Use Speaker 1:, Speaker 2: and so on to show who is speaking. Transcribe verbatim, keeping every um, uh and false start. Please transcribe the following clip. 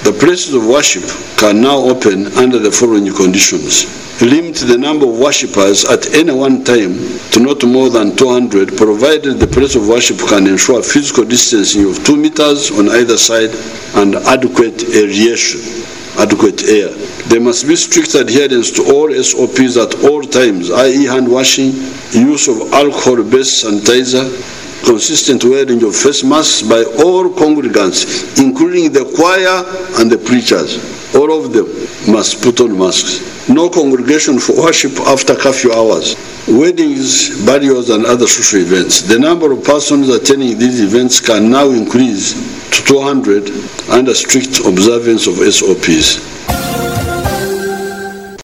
Speaker 1: The places of worship can now open under the following conditions. Limit the number of worshippers at any one time to not more than two hundred, provided the place of worship can ensure physical distancing of two meters on either side and adequate aeration, adequate air. There must be strict adherence to all S O Ps at all times, that is hand washing, use of alcohol-based sanitizer, consistent wearing of face masks by all congregants, including the choir and the preachers. All of them must put on masks. No congregation for worship after curfew hours. Weddings, burials, and other social events. The number of persons attending these events can now increase to two hundred under strict observance of S O Ps.